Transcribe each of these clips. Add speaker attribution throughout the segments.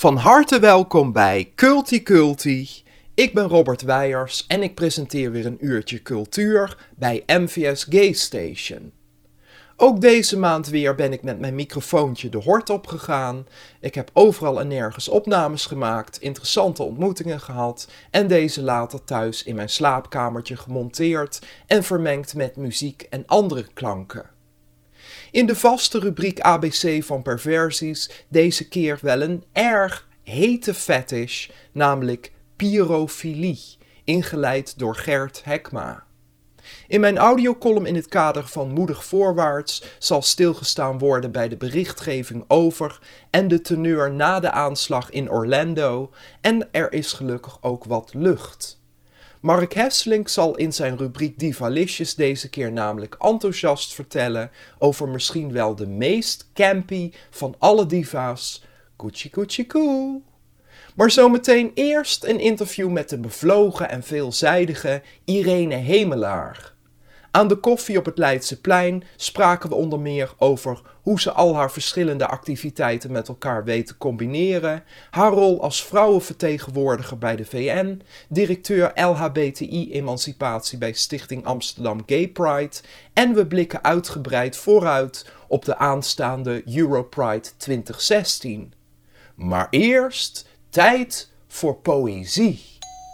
Speaker 1: Van harte welkom bij Culti Culti. Ik ben Robert Weijers en ik presenteer weer een uurtje cultuur bij MVS Gay Station. Ook deze maand weer ben ik met mijn microfoontje de hort opgegaan. Ik heb overal en nergens opnames gemaakt, interessante ontmoetingen gehad en deze later thuis in mijn slaapkamertje gemonteerd en vermengd met muziek en andere klanken. In de vaste rubriek ABC van perversies deze keer wel een erg hete fetish, namelijk pyrofilie, ingeleid door Gert Hekma. In mijn audiocolumn in het kader van Moedig Voorwaarts zal stilgestaan worden bij de berichtgeving over en de teneur na de aanslag in Orlando en er is gelukkig ook wat lucht. Mark Hesselink zal in zijn rubriek Divalicious deze keer namelijk enthousiast vertellen over misschien wel de meest campy van alle diva's, Coochie Coochie Coo. Maar zometeen eerst een interview met de bevlogen en veelzijdige Irene Hemelaar. Aan de koffie op het Leidseplein spraken we onder meer over hoe ze al haar verschillende activiteiten met elkaar weet te combineren, haar rol als vrouwenvertegenwoordiger bij de VN, directeur LHBTI-emancipatie bij Stichting Amsterdam Gay Pride en we blikken uitgebreid vooruit op de aanstaande Europride 2016. Maar eerst tijd voor poëzie.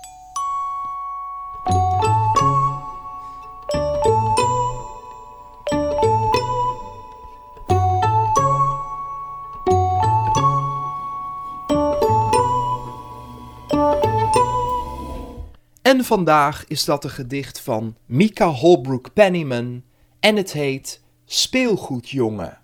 Speaker 1: En vandaag is dat een gedicht van Mika Holbrook Penniman en het heet Speelgoedjongen.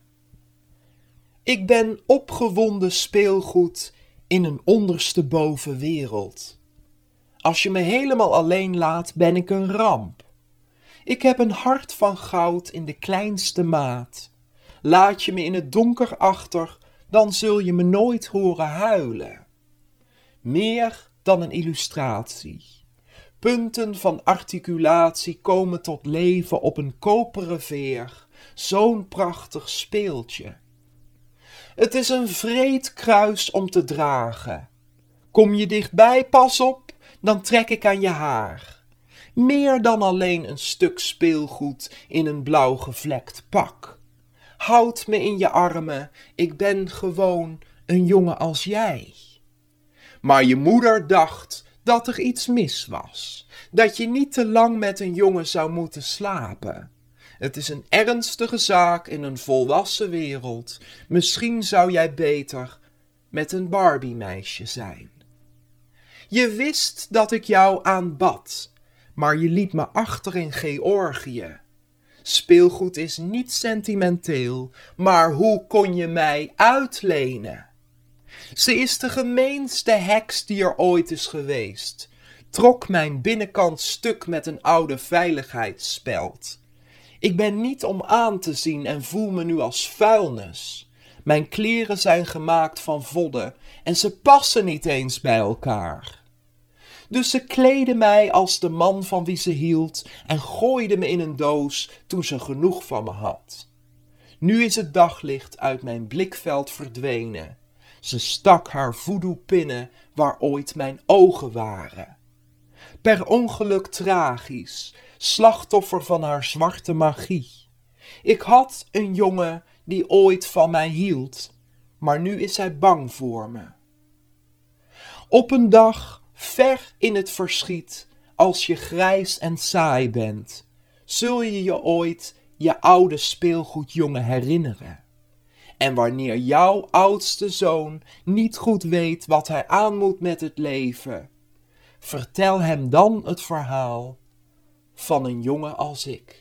Speaker 1: Ik ben opgewonden speelgoed in een ondersteboven wereld. Als je me helemaal alleen laat, ben ik een ramp. Ik heb een hart van goud in de kleinste maat. Laat je me in het donker achter, dan zul je me nooit horen huilen. Meer dan een illustratie. Punten van articulatie komen tot leven op een koperen veer. Zo'n prachtig speeltje. Het is een wreed kruis om te dragen. Kom je dichtbij, pas op, dan trek ik aan je haar. Meer dan alleen een stuk speelgoed in een blauw gevlekt pak. Houd me in je armen, ik ben gewoon een jongen als jij. Maar je moeder dacht dat er iets mis was. Dat je niet te lang met een jongen zou moeten slapen. Het is een ernstige zaak in een volwassen wereld. Misschien zou jij beter met een Barbie-meisje zijn. Je wist dat ik jou aanbad, maar je liet me achter in Georgië. Speelgoed is niet sentimenteel, maar hoe kon je mij uitlenen? Ze is de gemeenste heks die er ooit is geweest. Trok mijn binnenkant stuk met een oude veiligheidsspeld. Ik ben niet om aan te zien en voel me nu als vuilnis. Mijn kleren zijn gemaakt van vodden en ze passen niet eens bij elkaar. Dus ze kleedde mij als de man van wie ze hield en gooide me in een doos toen ze genoeg van me had. Nu is het daglicht uit mijn blikveld verdwenen. Ze stak haar voodoo-pinnen waar ooit mijn ogen waren. Per ongeluk tragisch, slachtoffer van haar zwarte magie. Ik had een jongen die ooit van mij hield, maar nu is hij bang voor me. Op een dag, ver in het verschiet, als je grijs en saai bent, zul je je ooit je oude speelgoedjongen herinneren. En wanneer jouw oudste zoon niet goed weet wat hij aan moet met het leven, vertel hem dan het verhaal van een jongen als ik.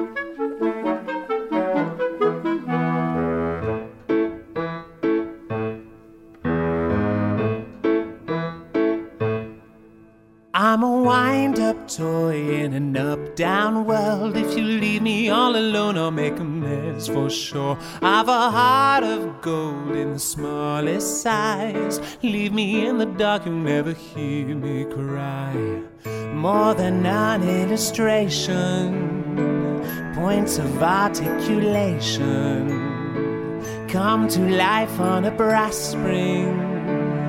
Speaker 2: I'm a wind-up toy in an up-down world. If you leave me all alone, I'll make a mess for sure. I've a heart of gold in the smallest size. Leave me in the dark, you'll never hear me cry. More than an illustration, points of articulation come to life on a brass spring.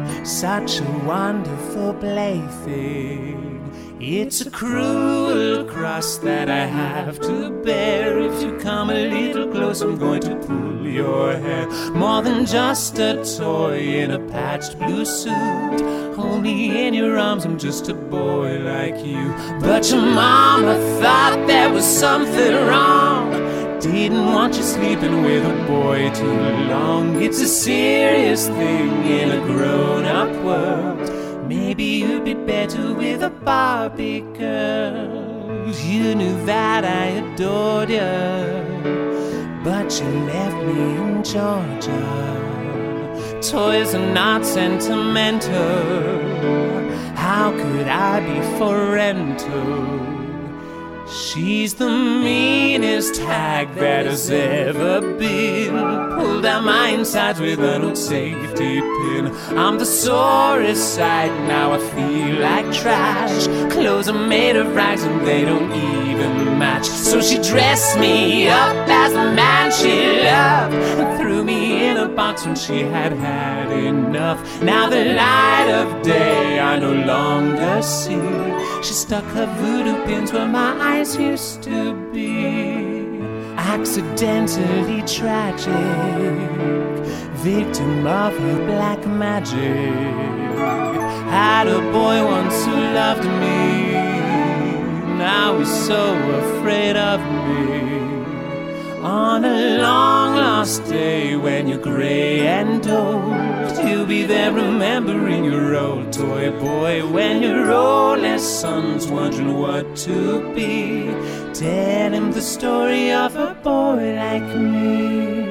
Speaker 2: such a wonderful plaything. It's a cruel cross that I have to bear. If you come a little close, I'm going to pull your hair. More than just a toy in a patched blue suit. Hold me in your arms, I'm just a boy like you. But your mama thought there was something wrong. Didn't want you sleeping with a boy too long. It's a serious thing in a grown-up world. Maybe you'd be better with a Barbie girl. You knew that I adored you, but you left me in Georgia. Toys are not sentimental. How could I be for rental? She's the meanest hag that has ever been. Pulled out my insides with an old safety pin. I'm the sorest sight, now I feel like trash. Clothes are made of rags and they don't even match. So she dressed me up as the man she loved and threw me in a box when she had had enough. Now the light of day I no longer see. She stuck her voodoo pins where my eyes used to be. Accidentally tragic, victim of her black magic. Had a boy once who loved me, now he's so afraid of me. On a long lost day when you're grey and old, you'll be there remembering your old toy boy. When your oldest son's wondering what to be, tell him the story of a boy like me.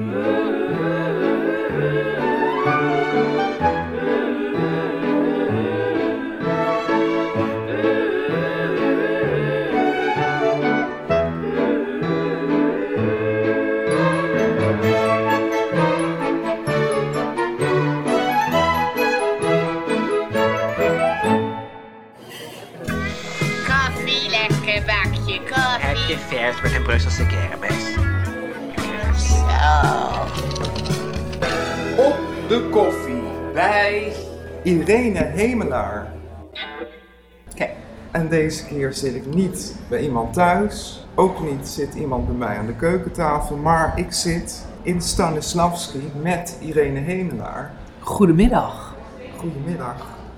Speaker 3: Vers met een Brusselse kermis.
Speaker 1: Op de koffie bij Irene Hemelaar.
Speaker 4: Oké.
Speaker 1: En deze keer zit ik niet bij iemand thuis. Ook niet zit iemand bij mij aan de keukentafel. Maar ik zit in Stanislavski met Irene Hemelaar.
Speaker 4: Goedemiddag.
Speaker 1: Goedemiddag.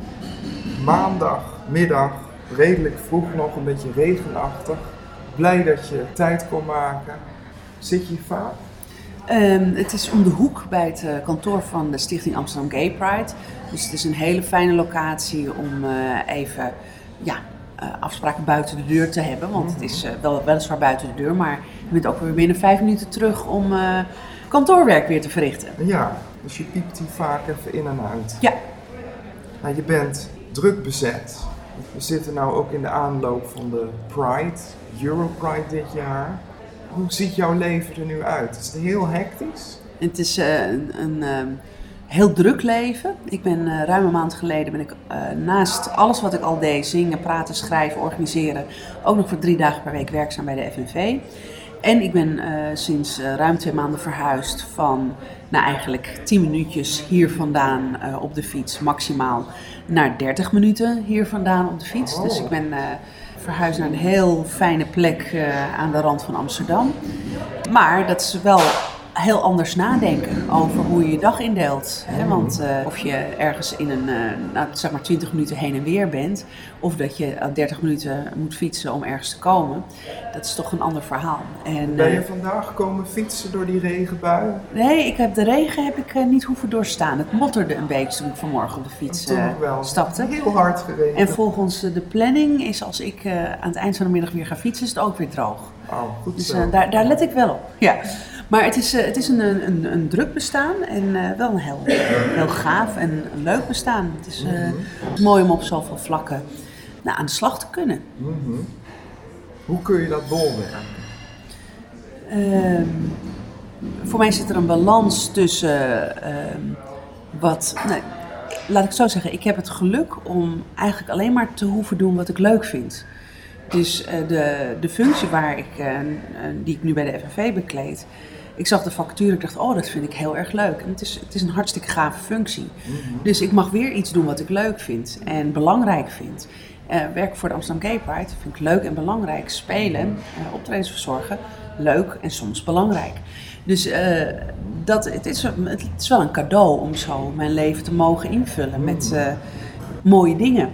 Speaker 1: Maandagmiddag, redelijk vroeg nog, een beetje regenachtig. Blij dat je tijd kon maken. Zit je hier vaak?
Speaker 4: Het is om de hoek bij het kantoor van de Stichting Amsterdam Gay Pride. Dus het is een hele fijne locatie om even afspraken buiten de deur te hebben. Want het is weliswaar buiten de deur, maar je bent ook weer binnen 5 minuten terug om kantoorwerk weer te verrichten.
Speaker 1: Ja, dus je piept hier vaak even in en uit.
Speaker 4: Ja.
Speaker 1: Nou, je bent druk bezet. We zitten nu ook in de aanloop van de Pride, Europride dit jaar. Hoe ziet jouw leven er nu uit? Is het heel hectisch?
Speaker 4: Het is een heel druk leven. Ik ben ruim een maand geleden naast alles wat ik al deed, zingen, praten, schrijven, organiseren, ook nog voor 3 dagen per week werkzaam bij de FNV. En ik ben sinds ruim 2 maanden verhuisd van eigenlijk 10 minuutjes hier vandaan op de fiets, maximaal, naar 30 minuten hier vandaan op de fiets. Oh. Dus ik ben verhuisd naar een heel fijne plek aan de rand van Amsterdam. Maar dat is wel heel anders nadenken over hoe je je dag indeelt. Hè? Want of je ergens in een 20 minuten heen en weer bent, of dat je 30 minuten moet fietsen om ergens te komen, dat is toch een ander verhaal. En,
Speaker 1: ben je vandaag komen fietsen door die regenbui?
Speaker 4: Nee, de regen heb ik niet hoeven doorstaan. Het motterde een beetje toen ik vanmorgen op de fiets stapte.
Speaker 1: Heel hard geregend.
Speaker 4: En volgens de planning is als ik aan het eind van de middag weer ga fietsen, is het ook weer droog.
Speaker 1: Oh, goed
Speaker 4: dus
Speaker 1: zo.
Speaker 4: Daar let ik wel op. Ja. Maar het is een druk bestaan en wel een heel gaaf en een leuk bestaan. Het is mooi om op zoveel vlakken aan de slag te kunnen.
Speaker 1: Mm-hmm. Hoe kun je dat bolwerken?
Speaker 4: Voor mij zit er een balans tussen laat ik zo zeggen, ik heb het geluk om eigenlijk alleen maar te hoeven doen wat ik leuk vind. Dus de functie die ik nu bij de FNV bekleed, Ik zag de vacature, ik dacht, dat vind ik heel erg leuk. En het is een hartstikke gave functie. Dus ik mag weer iets doen wat ik leuk vind en belangrijk vind. Werken voor de Amsterdam Gay Pride vind ik leuk en belangrijk. Spelen, optredens verzorgen, leuk en soms belangrijk. Dus het is wel een cadeau om zo mijn leven te mogen invullen met mooie dingen.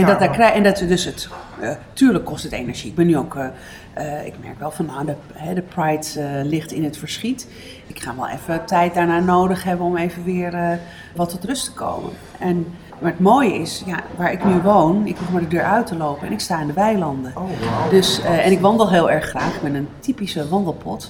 Speaker 4: Tuurlijk kost het energie. Ik ben nu ook, ik merk wel van de Pride ligt in het verschiet. Ik ga wel even tijd daarna nodig hebben om even weer wat tot rust te komen. Maar het mooie is, waar ik nu woon, ik hoef maar de deur uit te lopen en ik sta in de weilanden.
Speaker 1: Oh, wow.
Speaker 4: Dus, en ik wandel heel erg graag, ik ben een typische wandelpot.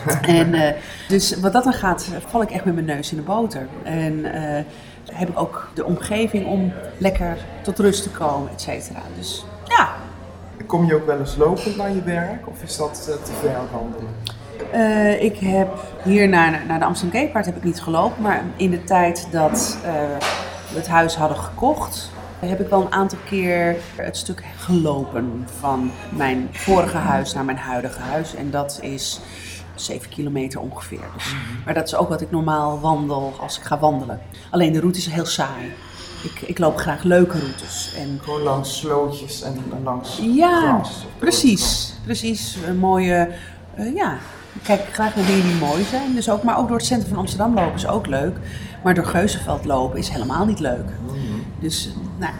Speaker 4: Dus wat dat dan gaat, val ik echt met mijn neus in de boter. En heb ik ook de omgeving om lekker tot rust te komen, et cetera. Dus ja.
Speaker 1: Kom je ook wel eens lopend naar je werk of is dat te ver wandelen?
Speaker 4: Ik heb hier naar de Amsterdam Gay Pride heb ik niet gelopen, maar in de tijd dat we het huis hadden gekocht, heb ik wel een aantal keer het stuk gelopen van mijn vorige huis naar mijn huidige huis. En dat is 7 kilometer ongeveer. Dus, maar dat is ook wat ik normaal wandel als ik ga wandelen. Alleen de route is heel saai. Ik loop graag leuke routes.
Speaker 1: Gewoon langs slootjes en langs
Speaker 4: ja,
Speaker 1: gras.
Speaker 4: precies. Een mooie, ik kijk graag naar dingen die mooi zijn. Dus maar ook door het centrum van Amsterdam lopen is ook leuk. Maar door Geuzenveld lopen is helemaal niet leuk. Dus,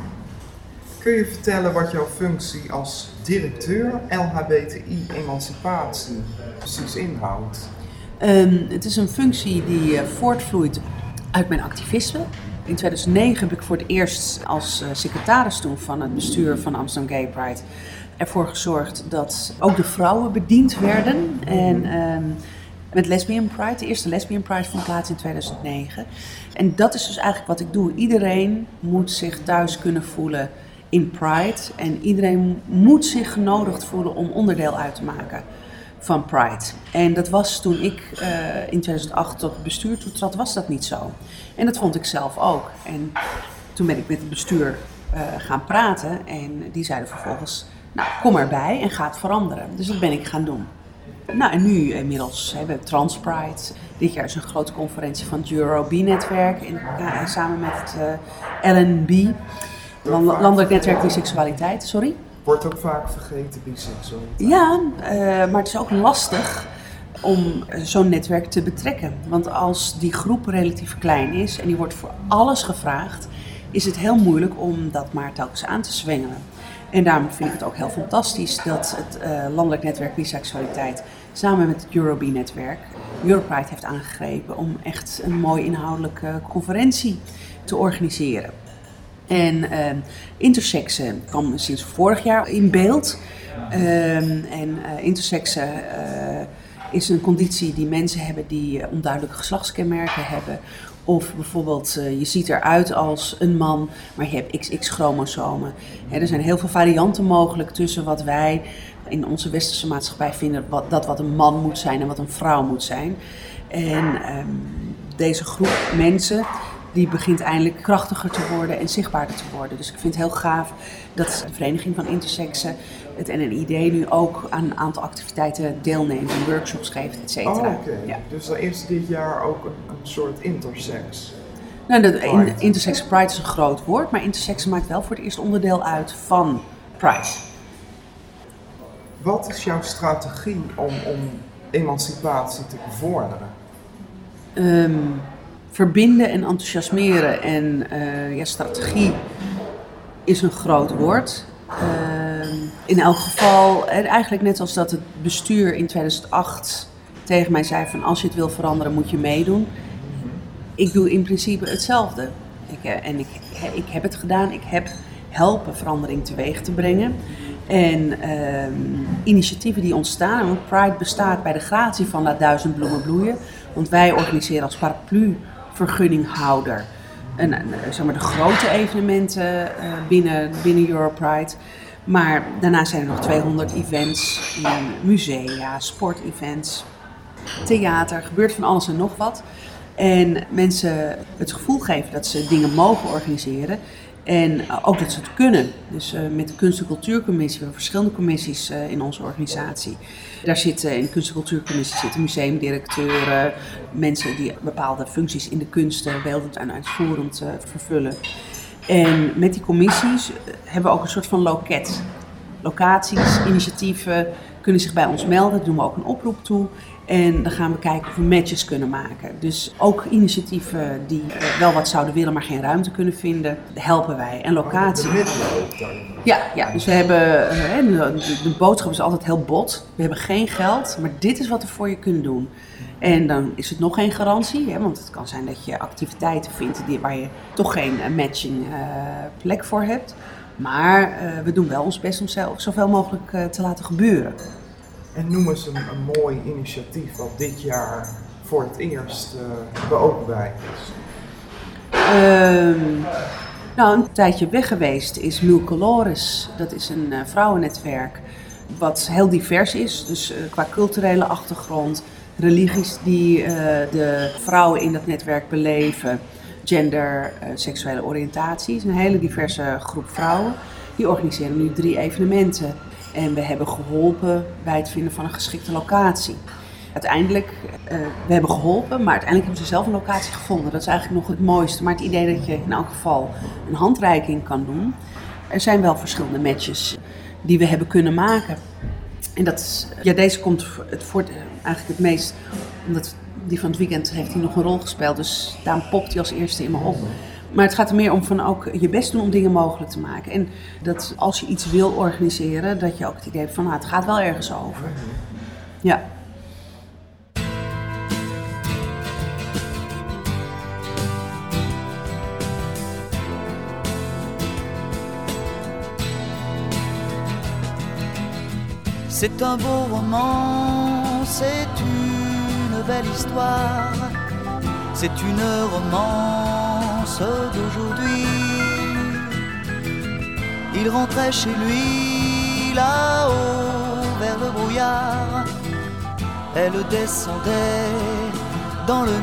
Speaker 1: Kun je vertellen wat jouw functie als directeur LHBTI-emancipatie precies inhoudt?
Speaker 4: Het is een functie die voortvloeit uit mijn activisme. In 2009 heb ik voor het eerst als secretaris toen van het bestuur van Amsterdam Gay Pride ervoor gezorgd dat ook de vrouwen bediend werden. En met Lesbian Pride, de eerste Lesbian Pride vond plaats in 2009. En dat is dus eigenlijk wat ik doe. Iedereen moet zich thuis kunnen voelen in Pride. En iedereen moet zich genodigd voelen om onderdeel uit te maken van Pride. En dat was toen ik in 2008 tot het bestuur toetrad, was dat niet zo. En dat vond ik zelf ook. En toen ben ik met het bestuur gaan praten en die zeiden vervolgens, kom erbij en ga het veranderen. Dus dat ben ik gaan doen. En nu inmiddels hebben we Trans Pride. Dit jaar is een grote conferentie van het Euro-B-netwerk samen met het LNB, Landelijk Netwerk Biseksualiteit. Sorry?
Speaker 1: Wordt ook vaak vergeten, biseksualiteit.
Speaker 4: Ja, maar het is ook lastig om zo'n netwerk te betrekken. Want als die groep relatief klein is en die wordt voor alles gevraagd, is het heel moeilijk om dat maar telkens aan te zwengelen. En daarom vind ik het ook heel fantastisch dat het Landelijk Netwerk Biseksualiteit samen met het Euro-B-netwerk Europride heeft aangegrepen om echt een mooie inhoudelijke conferentie te organiseren. En intersexen kwam sinds vorig jaar in beeld. Intersexen is een conditie die mensen hebben die onduidelijke geslachtskenmerken hebben. Of bijvoorbeeld je ziet eruit als een man, maar je hebt XX-chromosomen. Er zijn heel veel varianten mogelijk tussen wat wij in onze westerse maatschappij vinden wat een man moet zijn en wat een vrouw moet zijn. En deze groep mensen die begint eindelijk krachtiger te worden en zichtbaarder te worden. Dus ik vind het heel gaaf dat de Vereniging van Intersexen, het NNID, nu ook aan een aantal activiteiten deelneemt en workshops geeft, et cetera.
Speaker 1: Oké. Ja. Dus er is dit jaar ook een soort intersex.
Speaker 4: Intersex Pride is een groot woord, maar intersex maakt wel voor het eerst onderdeel uit van Pride.
Speaker 1: Wat is jouw strategie om emancipatie te bevorderen?
Speaker 4: Verbinden en enthousiasmeren en strategie is een groot woord. In elk geval, eigenlijk net als dat het bestuur in 2008 tegen mij zei van als je het wil veranderen moet je meedoen. Ik doe in principe hetzelfde. Ik heb het gedaan, ik heb helpen verandering teweeg te brengen. En initiatieven die ontstaan, want Pride bestaat bij de gratie van Laat 1000 bloemen bloeien. Want wij organiseren als paraplu-vergunninghouder de grote evenementen binnen Europride. Maar daarna zijn er nog 200 events, musea, sportevents, theater, gebeurt van alles en nog wat. En mensen het gevoel geven dat ze dingen mogen organiseren. En ook dat ze het kunnen. Dus met de Kunst- en Cultuurcommissie, we hebben verschillende commissies in onze organisatie. Daar zitten in de Kunst- en Cultuurcommissie zitten museumdirecteuren, mensen die bepaalde functies in de kunsten beeldend en uitvoerend vervullen. En met die commissies hebben we ook een soort van loket. Locaties, initiatieven kunnen zich bij ons melden, daar doen we ook een oproep toe. En dan gaan we kijken of we matches kunnen maken. Dus ook initiatieven die wel wat zouden willen, maar geen ruimte kunnen vinden, helpen wij. En locatie. Ja, dus we hebben, de boodschap is altijd heel bot. We hebben geen geld, maar dit is wat we voor je kunnen doen. En dan is het nog geen garantie, want het kan zijn dat je activiteiten vindt waar je toch geen matching plek voor hebt. Maar we doen wel ons best om zoveel mogelijk te laten gebeuren.
Speaker 1: En noem eens een mooi initiatief wat dit jaar voor het eerst beopenbaar is.
Speaker 4: Een tijdje weg geweest is Mulcolores. Dat is een vrouwennetwerk wat heel divers is. Dus qua culturele achtergrond, religies die de vrouwen in dat netwerk beleven, gender, seksuele oriëntatie. Het is een hele diverse groep vrouwen. Die organiseren nu 3 evenementen. En we hebben geholpen bij het vinden van een geschikte locatie. Uiteindelijk, we hebben geholpen, maar uiteindelijk hebben ze zelf een locatie gevonden. Dat is eigenlijk nog het mooiste. Maar het idee dat je in elk geval een handreiking kan doen. Er zijn wel verschillende matches die we hebben kunnen maken. En dat is, deze komt eigenlijk het meest, omdat die van het weekend heeft hij nog een rol gespeeld. Dus daarom popt hij als eerste in me op. Maar het gaat er meer om van ook je best doen om dingen mogelijk te maken. En dat als je iets wil organiseren, dat je ook het idee hebt van het gaat wel ergens over. Ja.
Speaker 5: C'est un beau roman, c'est une belle histoire, c'est une romance d'aujourd'hui. Il rentrait chez lui là-haut vers le brouillard, elle descendait dans le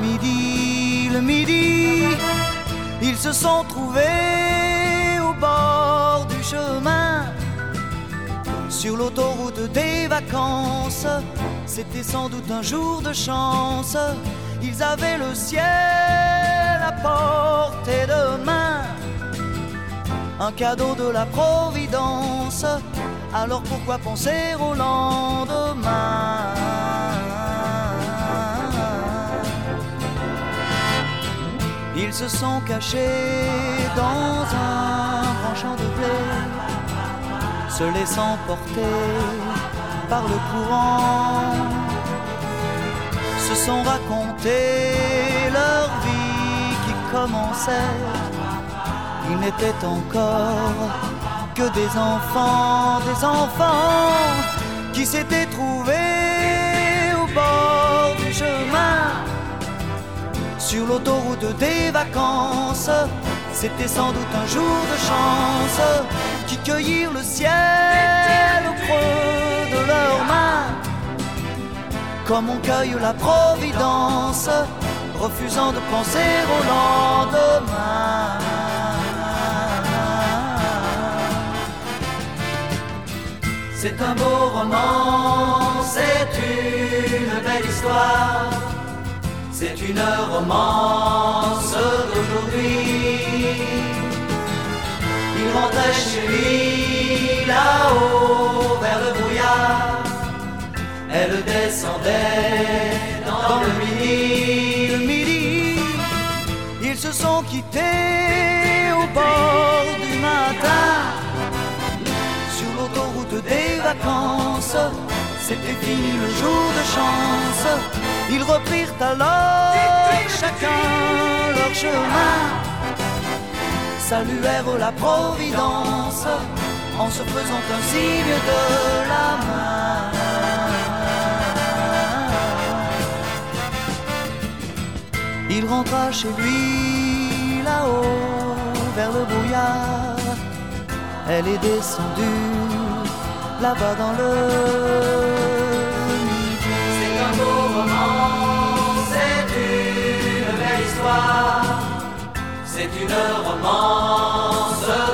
Speaker 5: midi, ils se sont trouvés au bord du chemin. Sur l'autoroute des vacances, c'était sans doute un jour de chance. Ils avaient le ciel à portée de main, un cadeau de la Providence. Alors pourquoi penser au lendemain? Ils se sont cachés dans un grand champ de blé, se laissant porter par le courant, se sont raconté leur vie qui commençait. Ils n'étaient encore que des enfants qui s'étaient trouvés au bord du chemin. Sur l'autoroute des vacances, c'était sans doute un jour de chance, qui cueillirent le ciel au creux de leurs mains, comme on cueille la Providence, refusant de penser au lendemain. C'est un beau roman, c'est une belle histoire, c'est une romance d'aujourd'hui. Il rentrait chez lui là-haut vers le brouillard, elle descendait dans le midi. Ils se sont quittés au bord du matin, sur l'autoroute des vacances. C'était fini le jour de chance. Ils reprirent alors chacun leur chemin, saluèrent la Providence en se faisant un signe de la main. Il rentra chez lui là-haut vers le brouillard, elle est descendue là-bas dans le midi. C'est un beau roman, c'est une belle histoire, c'est une romance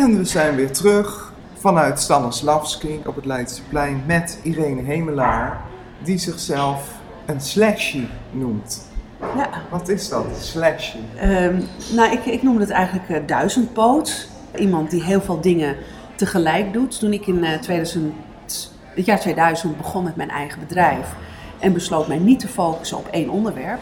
Speaker 1: En we zijn weer terug vanuit Stanislavski op het Leidseplein met Irene Hemelaar, die zichzelf een slashy noemt.
Speaker 4: Ja.
Speaker 1: Wat is dat, slashy?
Speaker 4: Ik noem het eigenlijk duizendpoot. Iemand die heel veel dingen tegelijk doet. Toen ik in het jaar 2000 begon met mijn eigen bedrijf en besloot mij niet te focussen op één onderwerp.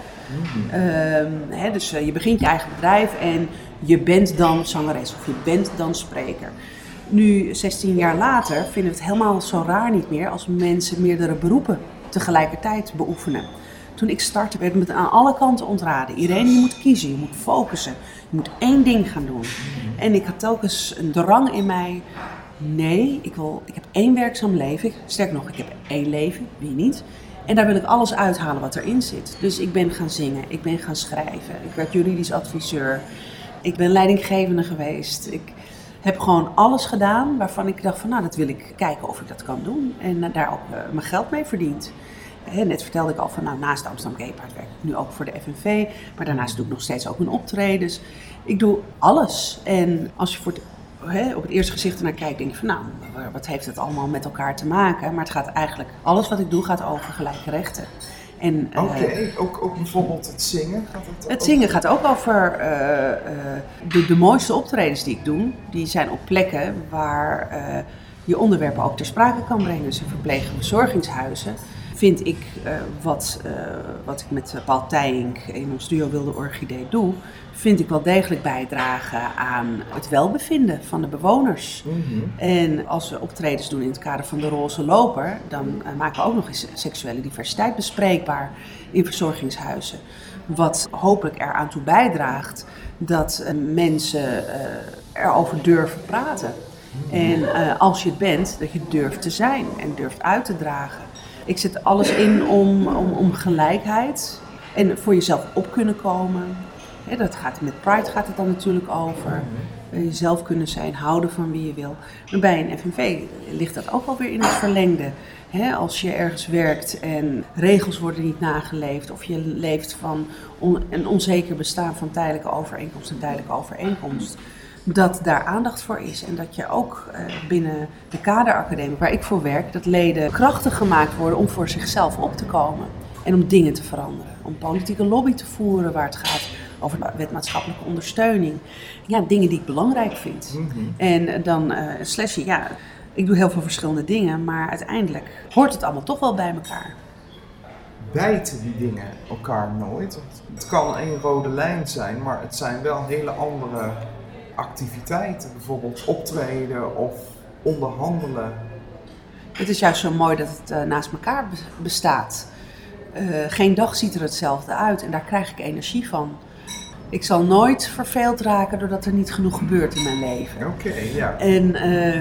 Speaker 4: Dus je begint je eigen bedrijf en je bent dan zangeres of je bent dan spreker. Nu, 16 jaar later, vinden we het helemaal zo raar niet meer als mensen meerdere beroepen tegelijkertijd beoefenen. Toen ik startte werd me aan alle kanten ontraden. Irene, je moet kiezen, je moet focussen, je moet één ding gaan doen. En ik had telkens een drang in mij. Nee, ik heb één werkzaam leven. Sterker nog, ik heb één leven, wie niet. En daar wil ik alles uithalen wat erin zit. Dus ik ben gaan zingen, ik ben gaan schrijven. Ik werd juridisch adviseur. Ik ben leidinggevende geweest. Ik heb gewoon alles gedaan waarvan ik dacht van dat wil ik kijken of ik dat kan doen. En daar ook mijn geld mee verdiend. Net vertelde ik al van naast Amsterdam Gay Pride werk ik nu ook voor de FNV. Maar daarnaast doe ik nog steeds ook mijn optredens. Ik doe alles. En als je op het eerste gezicht ernaar kijkt, denk je van wat heeft het allemaal met elkaar te maken? Maar het gaat eigenlijk, alles wat ik doe gaat over gelijke rechten.
Speaker 1: Oké, ook bijvoorbeeld het zingen?
Speaker 4: Het zingen gaat ook over de mooiste optredens die ik doe. Die zijn op plekken waar je onderwerpen ook ter sprake kan brengen. Dus in verpleeg- en verzorgingshuizen vind ik wat ik met Paul Tijink in ons duo Wilde Orchidee doe, vind ik wel degelijk bijdragen aan het welbevinden van de bewoners. En als we optredens doen in het kader van de Roze Loper, dan maken we ook nog eens seksuele diversiteit bespreekbaar in verzorgingshuizen. Wat hopelijk eraan toe bijdraagt dat mensen erover durven praten. En als je het bent, dat je durft te zijn en durft uit te dragen. Ik zet alles in om gelijkheid en voor jezelf op kunnen komen. Met Pride gaat het dan natuurlijk over. Jezelf kunnen zijn, houden van wie je wil. Maar bij een FNV ligt dat ook alweer in het verlengde. Als je ergens werkt en regels worden niet nageleefd of je leeft van een onzeker bestaan van tijdelijke overeenkomst dat daar aandacht voor is en dat je ook binnen de kaderacademie waar ik voor werk, dat leden krachtig gemaakt worden om voor zichzelf op te komen en om dingen te veranderen. Om politieke lobby te voeren waar het gaat over wet maatschappelijke ondersteuning. Ja, dingen die ik belangrijk vind. En dan slashy, ik doe heel veel verschillende dingen, maar uiteindelijk hoort het allemaal toch wel bij elkaar.
Speaker 1: Bijten die dingen elkaar nooit? Het kan één rode lijn zijn, maar het zijn wel hele andere activiteiten, bijvoorbeeld optreden of onderhandelen.
Speaker 4: Het is juist zo mooi dat het naast elkaar bestaat. Geen dag ziet er hetzelfde uit en daar krijg ik energie van. Ik zal nooit verveeld raken doordat er niet genoeg gebeurt in mijn leven.
Speaker 1: Oké, ja.
Speaker 4: En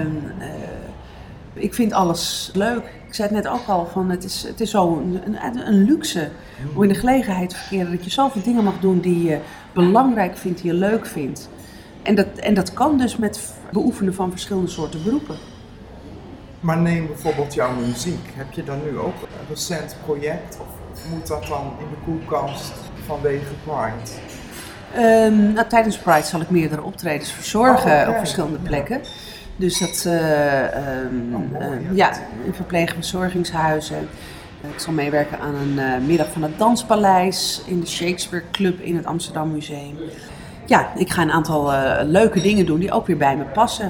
Speaker 4: ik vind alles leuk. Ik zei het net ook al, van het is zo een luxe om in de gelegenheid te verkeren dat je zoveel dingen mag doen die je belangrijk vindt, die je leuk vindt. En dat kan dus met beoefenen van verschillende soorten beroepen. Maar
Speaker 1: neem bijvoorbeeld jouw muziek. Heb je dan nu ook een recent project of moet dat dan in de koelkast vanwege Pride?
Speaker 4: Tijdens Pride zal ik meerdere optredens verzorgen op verschillende plekken. Dus dat in verpleeg- en verzorgingshuizen. Ik zal meewerken aan een middag van het Danspaleis in de Shakespeare Club in het Amsterdam Museum. Ja, ik ga een aantal leuke dingen doen die ook weer bij me passen.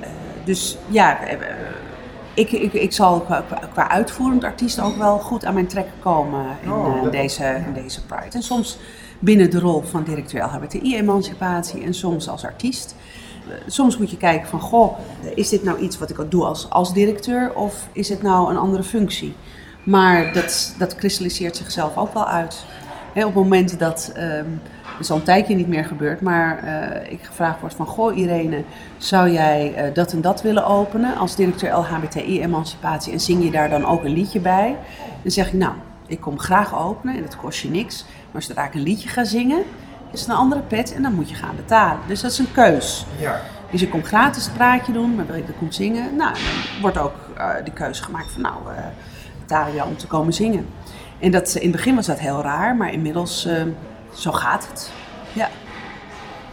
Speaker 4: Ik zal qua uitvoerend artiest ook wel goed aan mijn trekken komen in deze Pride. En soms binnen de rol van directeur LHBTI-emancipatie en soms als artiest. Soms moet je kijken van, is dit nou iets wat ik doe als directeur of is het nou een andere functie? Maar dat kristalliseert zichzelf ook wel uit. Op het moment dat, het is al een tijdje niet meer gebeurd, maar ik gevraagd word van, Irene, zou jij dat en dat willen openen als directeur LHBTI-emancipatie en zing je daar dan ook een liedje bij? Dan zeg ik, ik kom graag openen en dat kost je niks, maar zodra ik een liedje ga zingen, is het een andere pet en dan moet je gaan betalen. Dus dat is een keus. Ja. Dus je komt gratis het praatje doen, maar wil je dat komt zingen, dan wordt ook de keuze gemaakt van, betalen we jou om te komen zingen. En in het begin was dat heel raar, maar inmiddels zo gaat het. Ja.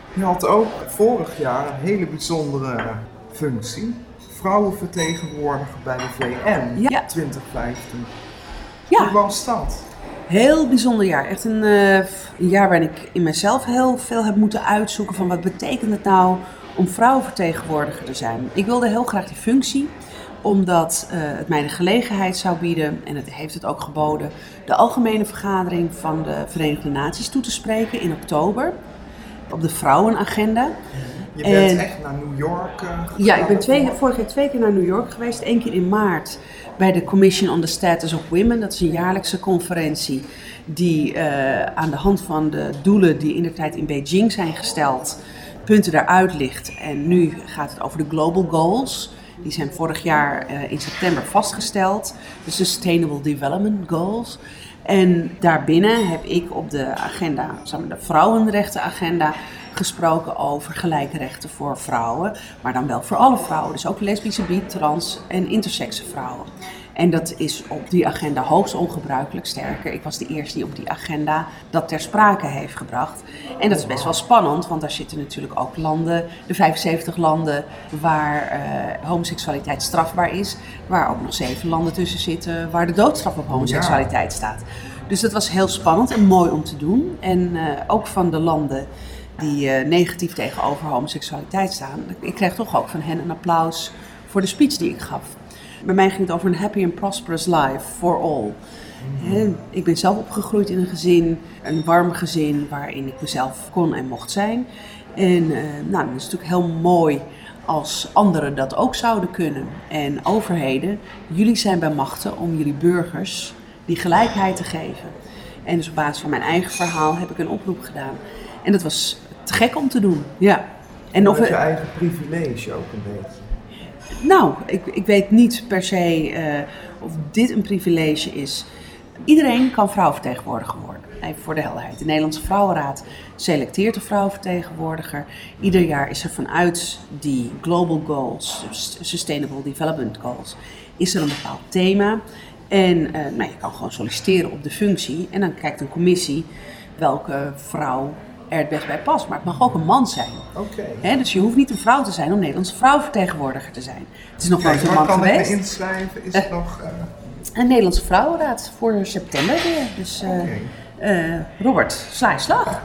Speaker 1: Je had ook vorig jaar een hele bijzondere functie. Vrouwenvertegenwoordiger bij de VN,
Speaker 4: Ja.
Speaker 1: 2015.
Speaker 4: Ja.
Speaker 1: Hoe was dat?
Speaker 4: Heel bijzonder jaar. Echt een jaar waarin ik in mezelf heel veel heb moeten uitzoeken van wat betekent het nou om vrouwenvertegenwoordiger te zijn. Ik wilde heel graag die functie, omdat het mij de gelegenheid zou bieden, en het heeft het ook geboden, de algemene vergadering van de Verenigde Naties toe te spreken in oktober op de vrouwenagenda.
Speaker 1: Je bent echt naar New York gegaan?
Speaker 4: Ja, ik ben vorig jaar 2 keer naar New York geweest. 1 keer in maart bij de Commission on the Status of Women. Dat is een jaarlijkse conferentie die aan de hand van de doelen die indertijd in Beijing zijn gesteld, punten daaruit ligt. En nu gaat het over de Global Goals. Die zijn vorig jaar in september vastgesteld. De Sustainable Development Goals. En daarbinnen heb ik op de agenda, de vrouwenrechtenagenda, gesproken over gelijke rechten voor vrouwen. Maar dan wel voor alle vrouwen. Dus ook lesbische, bi, trans en intersexe vrouwen. En dat is op die agenda hoogst ongebruikelijk. Sterker, ik was de eerste die op die agenda dat ter sprake heeft gebracht. En dat is best wel spannend, want daar zitten natuurlijk ook landen, de 75 landen waar homoseksualiteit strafbaar is. Waar ook nog 7 landen tussen zitten waar de doodstraf op homoseksualiteit staat. Dus dat was heel spannend en mooi om te doen. En ook van de landen die negatief tegenover homoseksualiteit staan. Ik kreeg toch ook van hen een applaus voor de speech die ik gaf. Bij mij ging het over een happy and prosperous life for all. Ik ben zelf opgegroeid in een gezin, een warm gezin waarin ik mezelf kon en mocht zijn. En dat is natuurlijk heel mooi als anderen dat ook zouden kunnen. En overheden, jullie zijn bij machten om jullie burgers die gelijkheid te geven. En dus op basis van mijn eigen verhaal heb ik een oproep gedaan. En dat was te gek om te doen, ja. En
Speaker 1: of je eigen privilege ook een beetje?
Speaker 4: Nou, ik weet niet per se of dit een privilege is. Iedereen kan vrouwenvertegenwoordiger worden, even voor de helderheid. De Nederlandse Vrouwenraad selecteert een vrouwenvertegenwoordiger. Ieder jaar is er vanuit die Global Goals, Sustainable Development Goals, is er een bepaald thema. En je kan gewoon solliciteren op de functie en dan kijkt een commissie welke vrouw er het best bij past. Maar het mag ook een man zijn.
Speaker 1: Okay.
Speaker 4: Dus je hoeft niet een vrouw te zijn om Nederlandse vrouwenvertegenwoordiger te zijn. Het is nog nooit een man geweest.
Speaker 1: Waar kan ik me inschrijven? Is het nog...
Speaker 4: Een Nederlandse Vrouwenraad voor september weer. Dus Robert, sla je slag.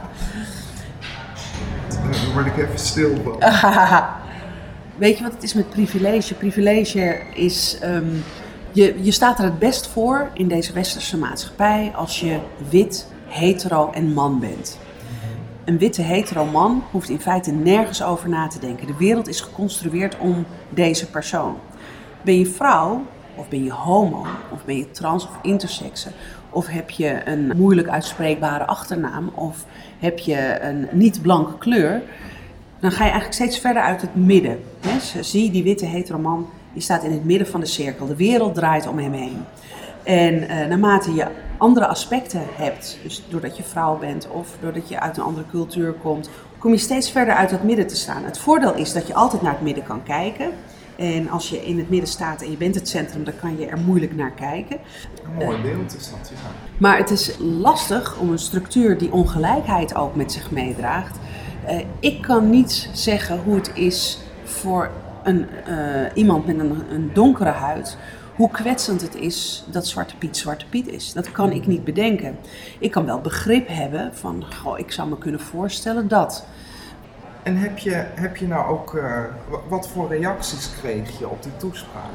Speaker 1: Dan word ik even stil van.
Speaker 4: Weet je wat het is met privilege? Privilege is... Je staat er het best voor in deze westerse maatschappij als je wit, hetero en man bent. Een witte hetero man hoeft in feite nergens over na te denken. De wereld is geconstrueerd om deze persoon. Ben je vrouw, of ben je homo, of ben je trans of intersexe, of heb je een moeilijk uitspreekbare achternaam, of heb je een niet-blanke kleur, dan ga je eigenlijk steeds verder uit het midden. Zie die witte hetero man, die staat in het midden van de cirkel. De wereld draait om hem heen. En naarmate je andere aspecten hebt, dus doordat je vrouw bent of doordat je uit een andere cultuur komt, kom je steeds verder uit het midden te staan. Het voordeel is dat je altijd naar het midden kan kijken. En als je in het midden staat en je bent het centrum, dan kan je er moeilijk naar kijken.
Speaker 1: Een mooi beeld is dat, ja.
Speaker 4: Maar het is lastig om een structuur die ongelijkheid ook met zich meedraagt. Ik kan niet zeggen hoe het is voor iemand met een donkere huid, hoe kwetsend het is dat Zwarte Piet is. Dat kan ik niet bedenken. Ik kan wel begrip hebben van, ik zou me kunnen voorstellen dat.
Speaker 1: En heb je nou ook, wat voor reacties kreeg je op die toespraak?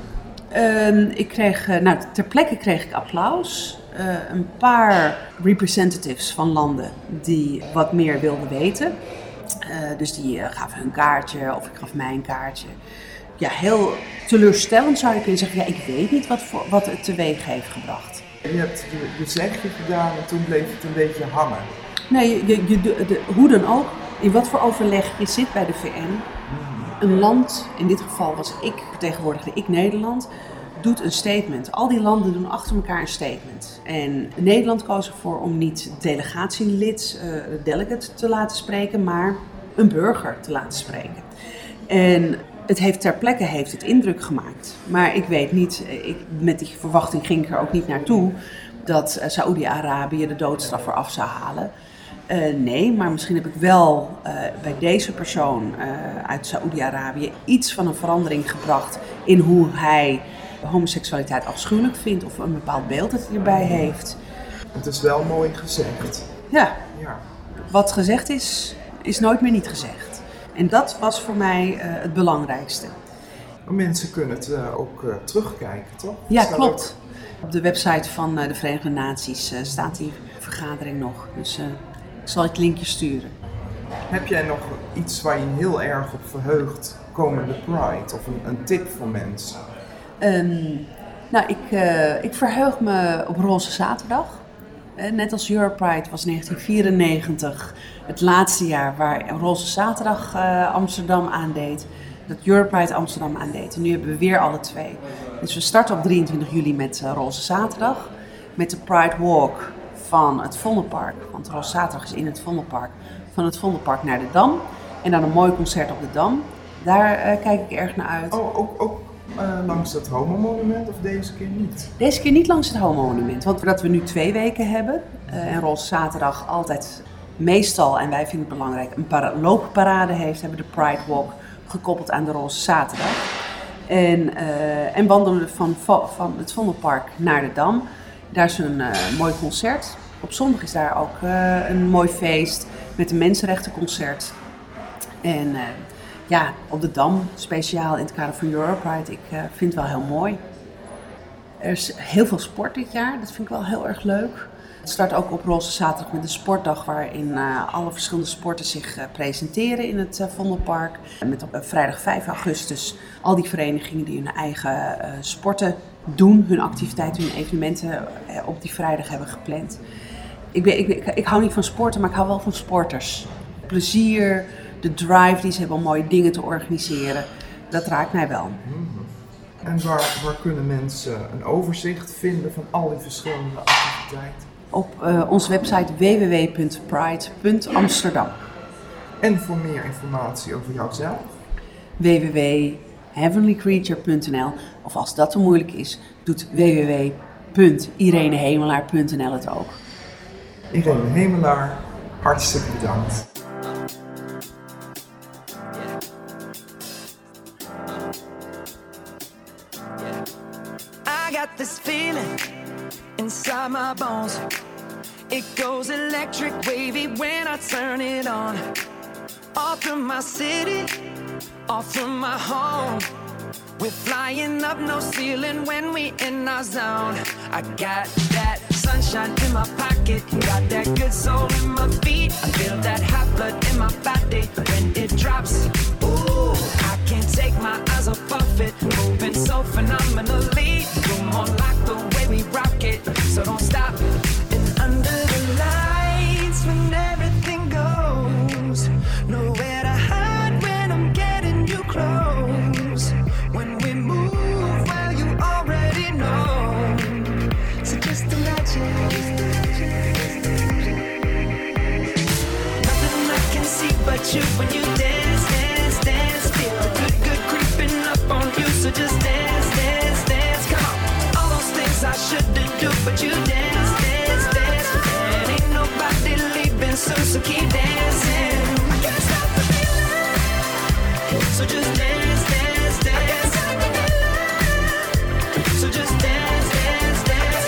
Speaker 4: Ter plekke kreeg ik applaus. Een paar representatives van landen die wat meer wilden weten. Dus die gaven hun kaartje of ik gaf mijn kaartje. Ja, heel teleurstellend zou je kunnen zeggen. Ja, ik weet niet wat het teweeg heeft gebracht.
Speaker 1: Je hebt je zegje gedaan en toen bleef het een beetje hangen.
Speaker 4: Nee, hoe dan ook, in wat voor overleg je zit bij de VN. Een land, in dit geval vertegenwoordigde ik Nederland, doet een statement. Al die landen doen achter elkaar een statement. En Nederland koos ervoor om niet delegatielid, delegate te laten spreken, maar een burger te laten spreken. En ter plekke heeft het indruk gemaakt. Maar ik weet niet, met die verwachting ging ik er ook niet naartoe dat Saoedi-Arabië de doodstraf eraf zou halen. Nee, maar misschien heb ik wel bij deze persoon uit Saoedi-Arabië iets van een verandering gebracht in hoe hij homoseksualiteit afschuwelijk vindt of een bepaald beeld dat hij erbij heeft.
Speaker 1: Het is wel mooi gezegd.
Speaker 4: Ja,
Speaker 1: Ja.
Speaker 4: wat gezegd is nooit meer niet gezegd. En dat was voor mij het belangrijkste.
Speaker 1: Mensen kunnen het ook terugkijken, toch?
Speaker 4: Ja,
Speaker 1: Staat
Speaker 4: klopt. Op de website van de Verenigde Naties staat die vergadering nog. Dus ik zal het linkje sturen.
Speaker 1: Heb jij nog iets waar je heel erg op verheugt komende Pride? Of een tip voor mensen?
Speaker 4: Ik verheug me op Roze Zaterdag. Net als Europride was 1994 het laatste jaar waar Roze Zaterdag Amsterdam aandeed. Dat Europride Amsterdam aandeed. En nu hebben we weer alle twee. Dus we starten op 23 juli met Roze Zaterdag. Met de Pride Walk van het Vondelpark. Want Roze Zaterdag is in het Vondelpark. Van het Vondelpark naar de Dam. En dan een mooi concert op de Dam. Daar kijk ik erg naar uit.
Speaker 1: Ook langs het Homo-monument of deze keer niet?
Speaker 4: Deze keer niet langs het Homo-monument. Want dat we nu 2 weken hebben. En Roze Zaterdag altijd meestal, en wij vinden het belangrijk, een loopparade heeft. Hebben de Pride Walk gekoppeld aan de Roze Zaterdag. En wandelen we van het Vondelpark naar de Dam. Daar is een mooi concert. Op zondag is daar ook een mooi feest met een mensenrechtenconcert. En op de Dam, speciaal in het kader van Europride. Ik vind het wel heel mooi. Er is heel veel sport dit jaar, dat vind ik wel heel erg leuk. Het start ook op Roze Zaterdag met een sportdag waarin alle verschillende sporten zich presenteren in het Vondelpark. Met op vrijdag 5 augustus al die verenigingen die hun eigen sporten doen, hun activiteiten, hun evenementen op die vrijdag hebben gepland. Ik hou niet van sporten, maar ik hou wel van sporters. Plezier, de drive die ze hebben om mooie dingen te organiseren, dat raakt mij wel.
Speaker 1: En waar kunnen mensen een overzicht vinden van al die verschillende activiteiten?
Speaker 4: Op onze website www.pride.amsterdam.
Speaker 1: En voor meer informatie over jouzelf?
Speaker 4: www.heavenlycreature.nl. Of als dat te moeilijk is, doet www.irenehemelaar.nl het ook.
Speaker 1: Irene Hemelaar, hartstikke bedankt.
Speaker 5: I got this feeling inside my bones. It goes electric wavy when I turn it on. Off from my city, off from my home. We're flying up, no ceiling when we in our zone. I got that sunshine in my pocket, got that good soul in my feet. I feel that hot blood in my body when it drops. Ooh, I can't take my eyes off of it, moving so phenomenally. You're more like the way we rock it, so don't stop. And under the lights when everything goes, nowhere to hide when I'm getting you close. When we move, well, you already know. So just imagine. Nothing I can see but you when you dance, dance, dance. Feel the good, good creeping up on you. So just dance, dance, dance. Come on. All those things I shouldn't do, but you dance, dance, dance. And ain't nobody leaving soon, so keep dancing. I can't stop the feeling. So just dance, dance, dance. So just dance, dance, dance.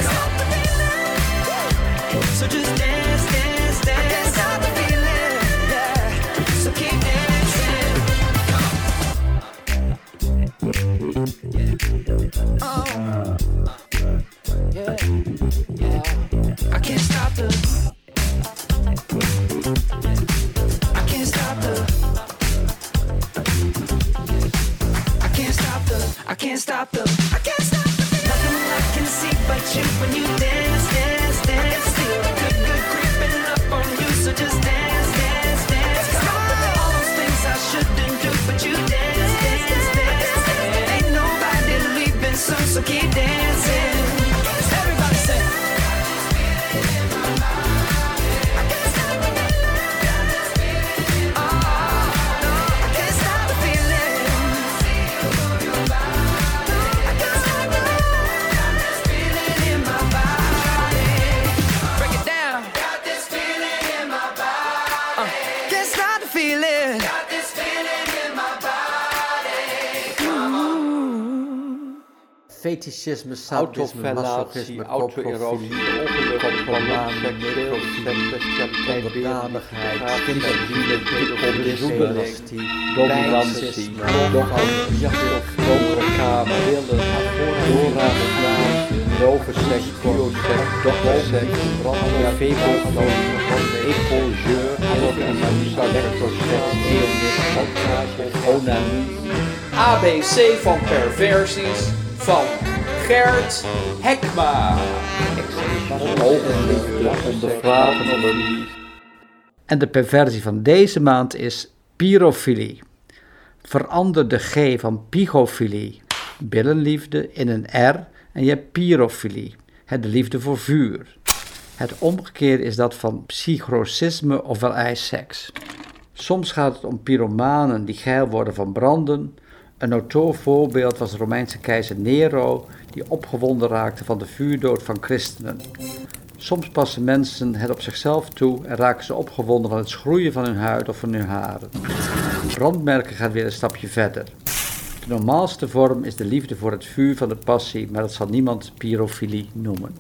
Speaker 5: So just dance, dance, dance. I can't stop the feeling, yeah. So keep dancing. Oh, yeah, yeah. I can't stop the. I can't stop the.
Speaker 6: fetischisme, sadisme, masochisme,
Speaker 7: auto-erosie,
Speaker 6: coprofilie,
Speaker 7: ongeluk,
Speaker 6: onderdanigheid, kinderliefde,
Speaker 7: onderzoekeling,
Speaker 6: dominantie,
Speaker 7: donkere kamer, doorraden, rovenseks, bioseks, dokterseks, epongeur, electroseks, onanie.
Speaker 1: ABC van perversies van Gert Hekma.
Speaker 6: En de perversie van deze maand is pyrofilie. Verander de G van pygofilie, billenliefde, in een R en je hebt pyrofilie, de liefde voor vuur. Het omgekeerde is dat van psychrocisme ofwel ijsseks. Soms gaat het om pyromanen die geil worden van branden. Een notoor voorbeeld was de Romeinse keizer Nero, die opgewonden raakte van de vuurdood van christenen. Soms passen mensen het op zichzelf toe en raken ze opgewonden van het schroeien van hun huid of van hun haren. Brandmerken gaat weer een stapje verder. De normaalste vorm is de liefde voor het vuur van de passie, maar dat zal niemand pyrofilie noemen.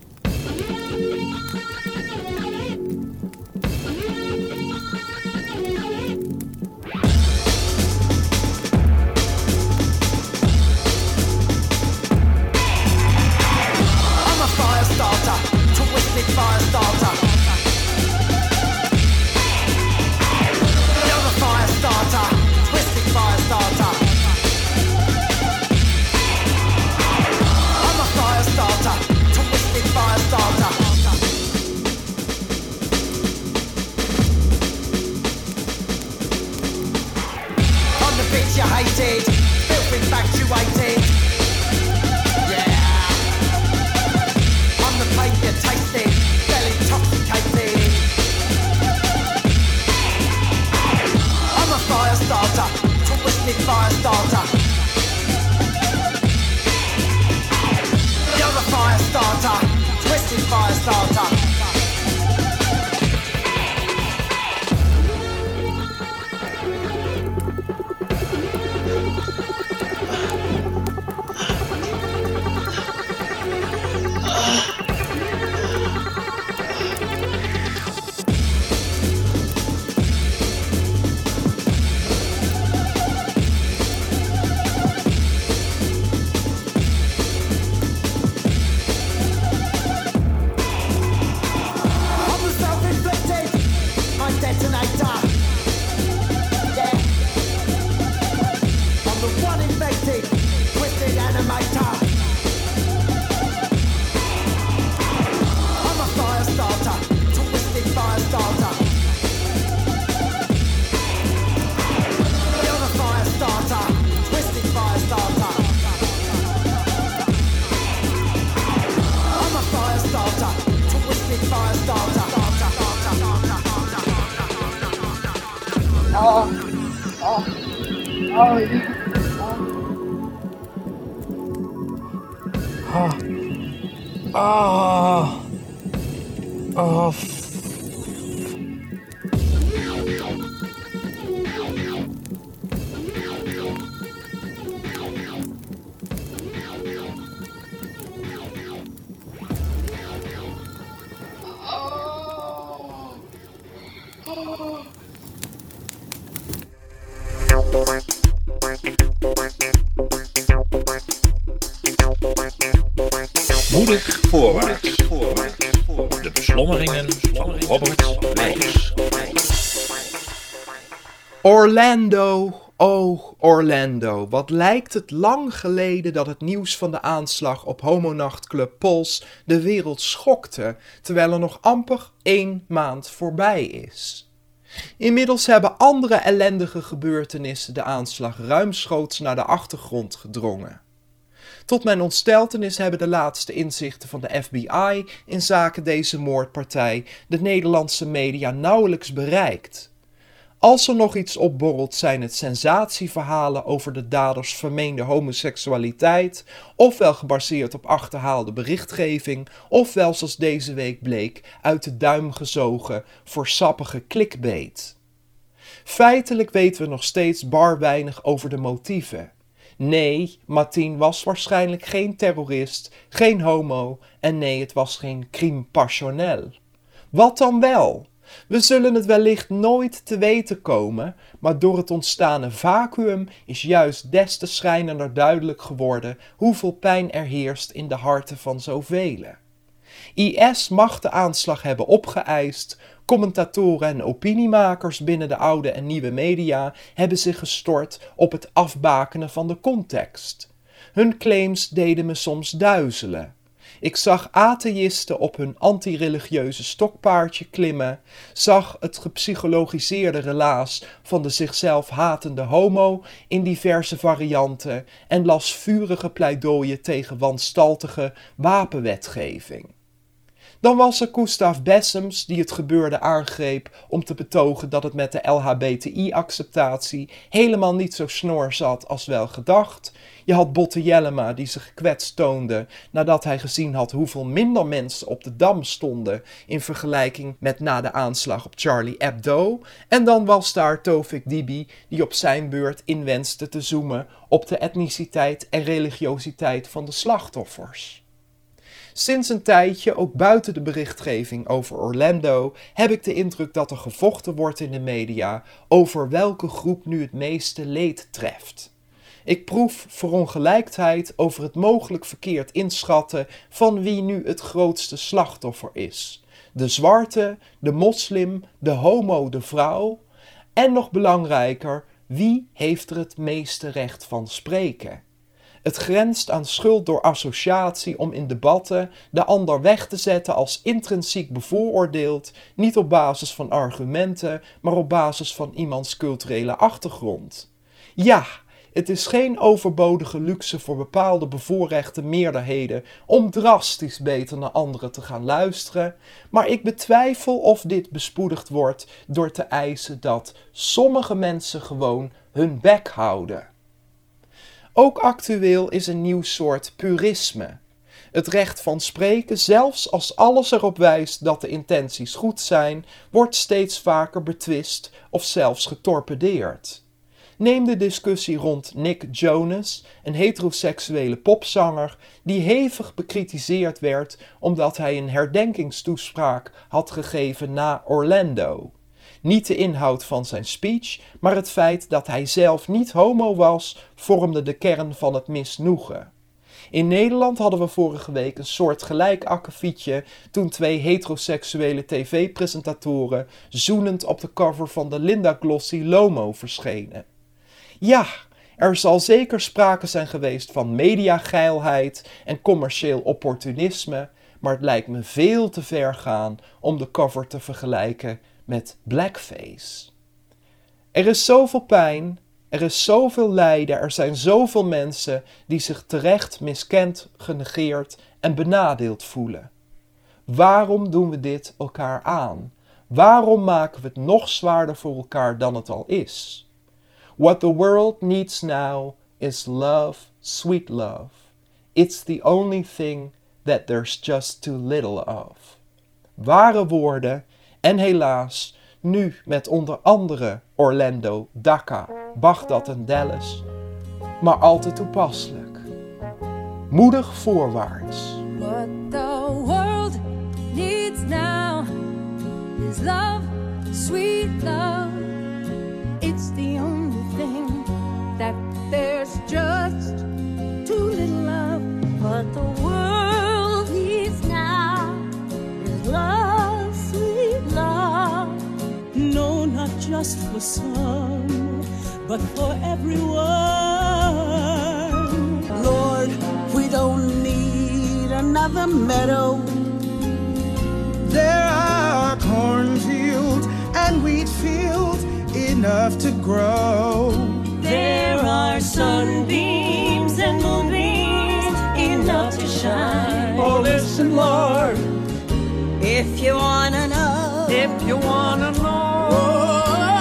Speaker 8: Moedig voorwaarts. De beslommeringen van Robert Meijers.
Speaker 1: Orlando, oh Orlando, wat lijkt het lang geleden dat het nieuws van de aanslag op homonachtclub Pols de wereld schokte, terwijl er nog amper 1 maand voorbij is. Inmiddels hebben andere ellendige gebeurtenissen de aanslag ruimschoots naar de achtergrond gedrongen. Tot mijn ontsteltenis hebben de laatste inzichten van de FBI in zaken deze moordpartij de Nederlandse media nauwelijks bereikt. Als er nog iets opborrelt, zijn het sensatieverhalen over de daders vermeende homoseksualiteit, ofwel gebaseerd op achterhaalde berichtgeving, ofwel zoals deze week bleek uit de duim gezogen voor sappige clickbait. Feitelijk weten we nog steeds bar weinig over de motieven. Nee, Martien was waarschijnlijk geen terrorist, geen homo en nee, het was geen crime passionnel. Wat dan wel? We zullen het wellicht nooit te weten komen, maar door het ontstane vacuüm is juist des te schrijnender duidelijk geworden hoeveel pijn er heerst in de harten van zoveel. IS mag de aanslag hebben opgeëist, commentatoren en opiniemakers binnen de oude en nieuwe media hebben zich gestort op het afbakenen van de context. Hun claims deden me soms duizelen. Ik zag atheïsten op hun antireligieuze stokpaardje klimmen, zag het gepsychologiseerde relaas van de zichzelf hatende homo in diverse varianten en las vurige pleidooien tegen wanstaltige wapenwetgeving. Dan was er Gustav Bessems die het gebeurde aangreep om te betogen dat het met de LHBTI-acceptatie helemaal niet zo snor zat als wel gedacht. Je had Botte Jellema die zich gekwetst toonde nadat hij gezien had hoeveel minder mensen op de Dam stonden in vergelijking met na de aanslag op Charlie Hebdo. En dan was daar Tofik Dibi die op zijn beurt inwenste te zoomen op de etniciteit en religiositeit van de slachtoffers. Sinds een tijdje, ook buiten de berichtgeving over Orlando, heb ik de indruk dat er gevochten wordt in de media over welke groep nu het meeste leed treft. Ik proef verongelijkheid over het mogelijk verkeerd inschatten van wie nu het grootste slachtoffer is. De zwarte, de moslim, de homo, de vrouw en nog belangrijker, wie heeft er het meeste recht van spreken? Het grenst aan schuld door associatie om in debatten de ander weg te zetten als intrinsiek bevooroordeeld, niet op basis van argumenten, maar op basis van iemands culturele achtergrond. Ja, het is geen overbodige luxe voor bepaalde bevoorrechte meerderheden om drastisch beter naar anderen te gaan luisteren, maar ik betwijfel of dit bespoedigd wordt door te eisen dat sommige mensen gewoon hun bek houden. Ook actueel is een nieuw soort purisme. Het recht van spreken, zelfs als alles erop wijst dat de intenties goed zijn, wordt steeds vaker betwist of zelfs getorpedeerd. Neem de discussie rond Nick Jonas, een heteroseksuele popzanger die hevig bekritiseerd werd omdat hij een herdenkingstoespraak had gegeven na Orlando. Niet de inhoud van zijn speech, maar het feit dat hij zelf niet homo was, vormde de kern van het misnoegen. In Nederland hadden we vorige week een soort gelijk akkefietje toen 2 heteroseksuele tv-presentatoren zoenend op de cover van de Linda Glossy Lomo verschenen. Ja, er zal zeker sprake zijn geweest van mediageilheid en commercieel opportunisme, maar het lijkt me veel te ver gaan om de cover te vergelijken met blackface. Er is zoveel pijn, er is zoveel lijden, er zijn zoveel mensen die zich terecht miskend, genegeerd en benadeeld voelen. Waarom doen we dit elkaar aan? Waarom maken we het nog zwaarder voor elkaar dan het al is? What the world needs now is love, sweet love. It's the only thing that there's just too little of. Ware woorden en helaas nu met onder andere Orlando, Dhaka, Bagdad en Dallas, maar altijd toepasselijk. Moedig voorwaarts.
Speaker 9: What the world needs now is love, sweet love. It's the only thing that there's just too little of. What the world needs now is love, sweet love.
Speaker 10: No, not just for some, but for everyone.
Speaker 5: Lord, we don't need another meadow.
Speaker 2: There are cornfields and wheat fields enough to grow.
Speaker 10: There are sunbeams and moonbeams enough to shine.
Speaker 2: Oh, listen, Lord,
Speaker 5: If you wanna know,
Speaker 2: if you wanna know.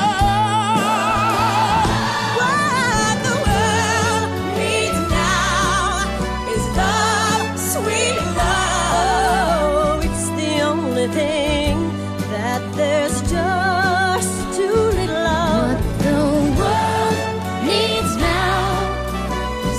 Speaker 9: What the world needs now is love, sweet love.
Speaker 10: It's the only thing that there's just too little of.
Speaker 9: What the world needs now is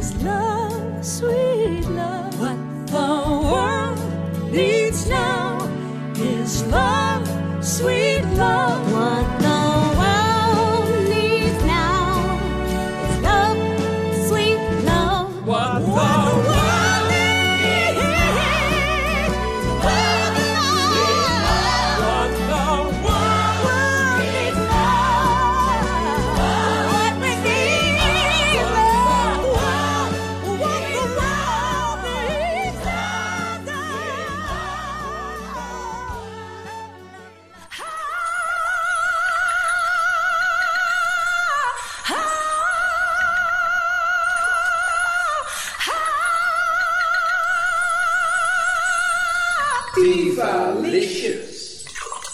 Speaker 9: is love, sweet love. What the world needs now is love, sweet love. What the world needs now is love, sweet love. What the world needs love, sweet love. What the world needs love. What we need is love. What the world needs
Speaker 1: Divalicious.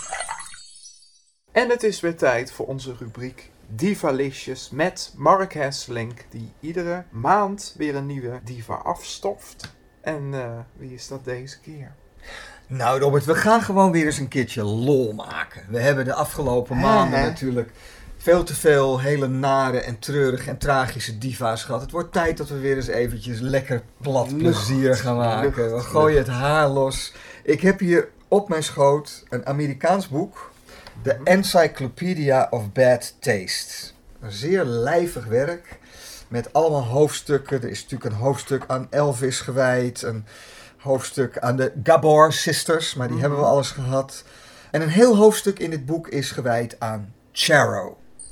Speaker 1: En het is weer tijd voor onze rubriek Divalicious met Mark Hesselink, die iedere maand weer een nieuwe diva afstoft. En wie is dat deze keer?
Speaker 11: Nou Robert, we gaan gewoon weer eens een keertje lol maken. We hebben de afgelopen maanden natuurlijk veel te veel hele nare en treurige en tragische diva's gehad. Het wordt tijd dat we weer eens eventjes lekker plat plezier gaan maken. We gooien het haar los. Ik heb hier op mijn schoot een Amerikaans boek. The Encyclopedia of Bad Taste. Een zeer lijvig werk met allemaal hoofdstukken. Er is natuurlijk een hoofdstuk aan Elvis gewijd. Een hoofdstuk aan de Gabor Sisters, maar die hebben we alles gehad. En een heel hoofdstuk in dit boek is gewijd aan Charo.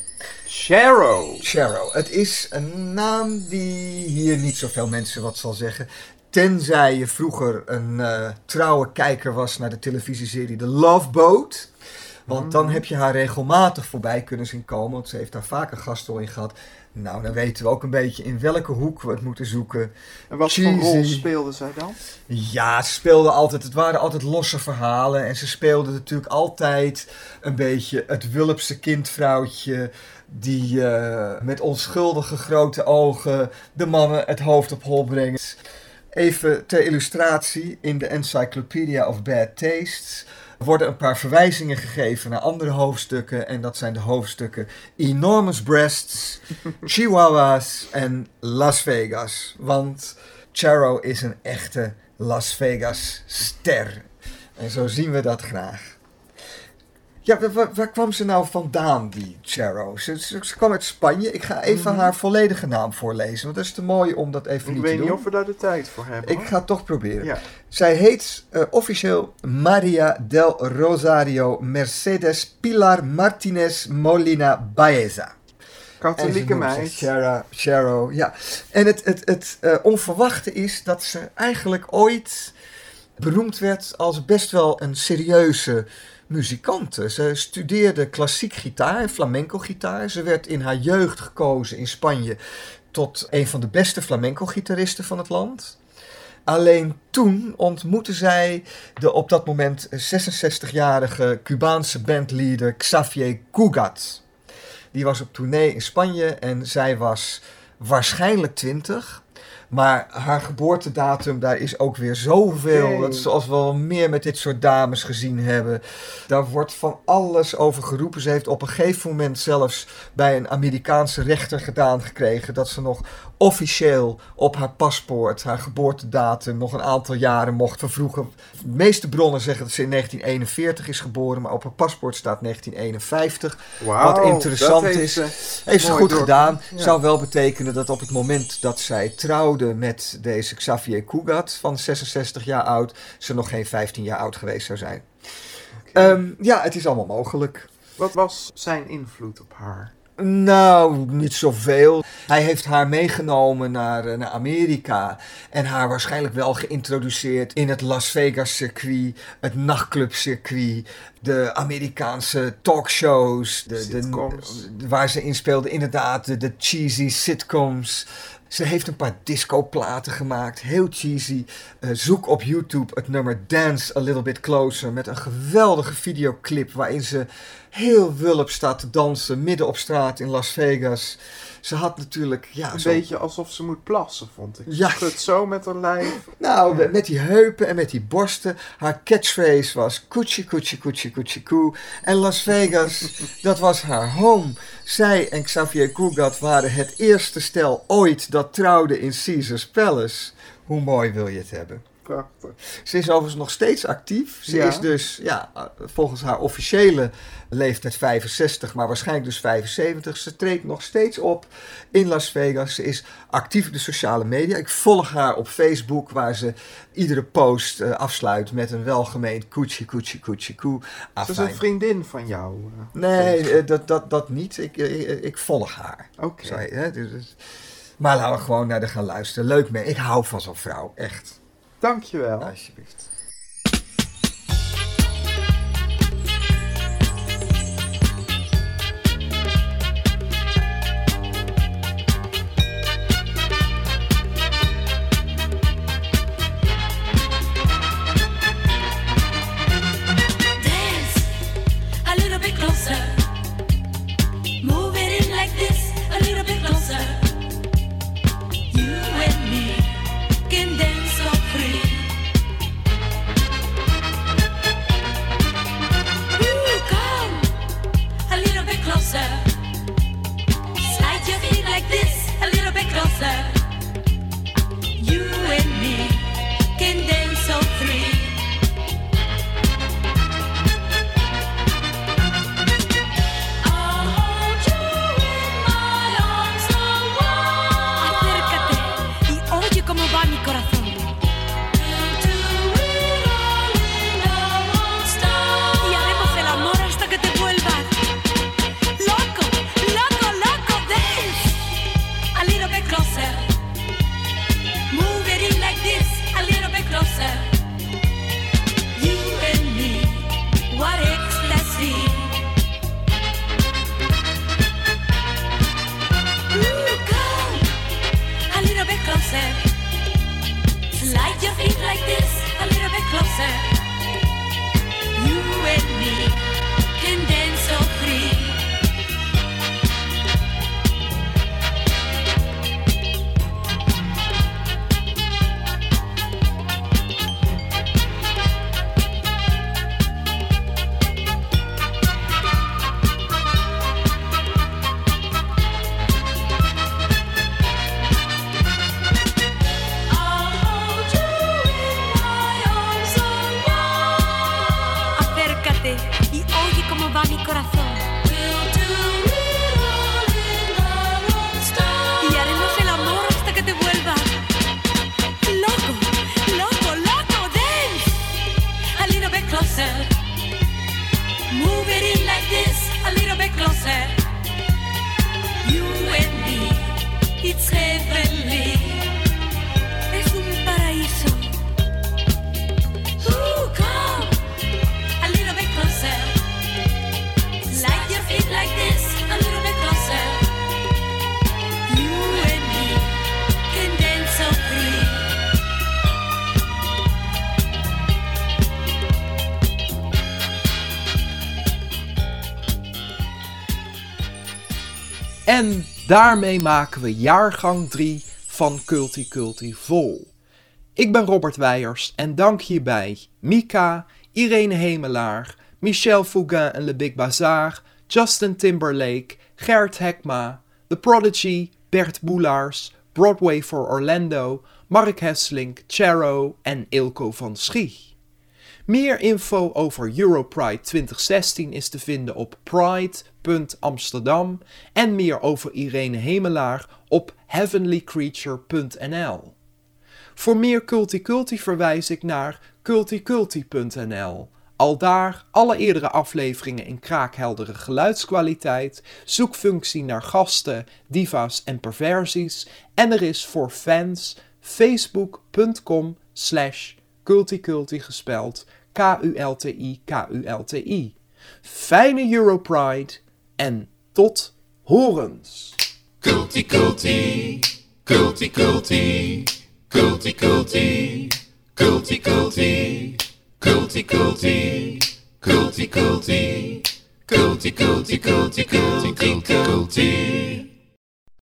Speaker 11: Charo. Het is een naam die hier niet zoveel mensen wat zal zeggen. Tenzij je vroeger een trouwe kijker was naar de televisieserie The Love Boat. Want dan heb je haar regelmatig voorbij kunnen zien komen. Want ze heeft daar vaak een gastrol in gehad. Nou, dan weten we ook een beetje in welke hoek we het moeten zoeken.
Speaker 1: En wat voor rol speelde zij dan?
Speaker 11: Ja, ze speelde altijd. Het waren altijd losse verhalen. En ze speelde natuurlijk altijd een beetje het wulpse kindvrouwtje. Die met onschuldige grote ogen de mannen het hoofd op hol brengt. Even ter illustratie, in de Encyclopedia of Bad Tastes worden een paar verwijzingen gegeven naar andere hoofdstukken. En dat zijn de hoofdstukken Enormous Breasts, Chihuahuas en Las Vegas. Want Charo is een echte Las Vegas ster. En zo zien we dat graag. Ja, waar kwam ze nou vandaan, die Charo? Ze kwam uit Spanje. Ik ga even haar volledige naam voorlezen, want dat is te mooi om dat even niet te doen.
Speaker 1: Ik weet niet of we daar de tijd voor hebben.
Speaker 11: Ik ga het toch proberen.
Speaker 1: Ja.
Speaker 11: Zij heet officieel Maria del Rosario Mercedes Pilar Martinez Molina Baeza.
Speaker 1: Katholieke meid.
Speaker 11: Charo, ja. En het onverwachte is dat ze eigenlijk ooit beroemd werd als best wel een serieuze muzikante. Ze studeerde klassiek gitaar en flamenco gitaar. Ze werd in haar jeugd gekozen in Spanje tot een van de beste flamenco-gitaristen van het land. Alleen toen ontmoette zij de op dat moment 66-jarige Cubaanse bandleader Xavier Cugat. Die was op tournee in Spanje en zij was waarschijnlijk 20. Maar haar geboortedatum, daar is ook weer zoveel. Dat zoals we wel meer met dit soort dames gezien hebben. Daar wordt van alles over geroepen. Ze heeft op een gegeven moment zelfs bij een Amerikaanse rechter gedaan gekregen dat ze nog officieel op haar paspoort haar geboortedatum nog een aantal jaren mocht vervroegen. De meeste bronnen zeggen dat ze in 1941 is geboren, maar op haar paspoort staat 1951.
Speaker 1: Wauw,
Speaker 11: wat interessant is. Heeft ze goed gedaan.
Speaker 1: Ja.
Speaker 11: Zou wel betekenen dat op het moment dat zij trouwde met deze Xavier Cugat van 66 jaar oud, ze nog geen 15 jaar oud geweest zou zijn. Ja, het is allemaal mogelijk.
Speaker 1: Wat was zijn invloed op haar?
Speaker 11: Nou, niet zoveel. Hij heeft haar meegenomen naar Amerika en haar waarschijnlijk wel geïntroduceerd in het Las Vegas circuit, het nachtclubcircuit, de Amerikaanse talkshows, waar ze in speelde, inderdaad, de cheesy sitcoms. Ze heeft een paar discoplaten gemaakt, heel cheesy. Zoek op YouTube het nummer Dance a Little Bit Closer met een geweldige videoclip waarin ze heel wulp staat te dansen midden op straat in Las Vegas. Ze had natuurlijk... Ja,
Speaker 1: een beetje alsof ze moet plassen, vond ik.
Speaker 11: Ja.
Speaker 1: Ze schudt zo met haar lijf.
Speaker 11: Nou, met die heupen en met die borsten. Haar catchphrase was Coochie, coochie, coochie, Coochie Coo. En Las Vegas, dat was haar home. Zij en Xavier Cugat waren het eerste stel ooit dat trouwde in Caesars Palace. Hoe mooi wil je het hebben?
Speaker 1: Prachtig.
Speaker 11: Ze is overigens nog steeds actief. Ze is dus volgens haar officiële leeftijd 65, maar waarschijnlijk dus 75. Ze treedt nog steeds op in Las Vegas. Ze is actief op de sociale media. Ik volg haar op Facebook, waar ze iedere post afsluit met een welgemeend Coochie Coochie Coochie Coo.
Speaker 1: Ze is een vriendin van jou.
Speaker 11: Nee, dat niet. Ik volg haar.
Speaker 1: Oké.
Speaker 11: Maar laten we gewoon naar haar gaan luisteren. Leuk mee. Ik hou van zo'n vrouw. Echt.
Speaker 1: Dankjewel.
Speaker 11: Alsjeblieft.
Speaker 9: Dance a little bit closer. Move it in like this, a little bit closer. You and me can dance so free. Ooh, come a little bit closer. Slide your feet like this, a little bit closer. You and me can dance so free. Acércate y oye cómo va mi corazón. Y haremos el amor hasta que te vuelvas loco, loco, loco. Dance a little bit closer. Move it in like this, a little bit closer. You and me, what ecstasy. Ooh, come a little bit closer. Slide your feet like this, a little bit closer. You and me can dance so free. Acércate y oye cómo va mi corazón. Y haremos el amor hasta que te vuelvas loco, loco, loco. Dance a little bit closer. Move it in like this, a little bit closer. You and me, it's heavenly. Es un paraíso. Ooh, come a little bit closer. Slide your feet like this, a little bit closer. You and me can dance so free.
Speaker 1: En daarmee maken we jaargang 3 van Culti Culti vol. Ik ben Robert Weijers en dank hierbij Mika, Irene Hemelaar, Michel Fugain en Le Big Bazaar, Justin Timberlake, Gert Hekma, The Prodigy, Bert Boelaars, Broadway for Orlando, Mark Hesselink, Charo en Ilko van Schie. Meer info over Europride 2016 is te vinden op pride.amsterdam en meer over Irene Hemelaar op heavenlycreature.nl. Voor meer Culti Culti verwijs ik naar culticulti.nl. Aldaar alle eerdere afleveringen in kraakheldere geluidskwaliteit, zoekfunctie naar gasten, diva's en perversies en er is voor fans facebook.com/culticulti gespeld KULTI. Fijne Europride en tot horens!
Speaker 12: Culti Culti, Culti Culti, Culti Culti, Culti Culti, Culti Culti, Culti Culti, Culti Culti, Culti Culti, Culti Culti.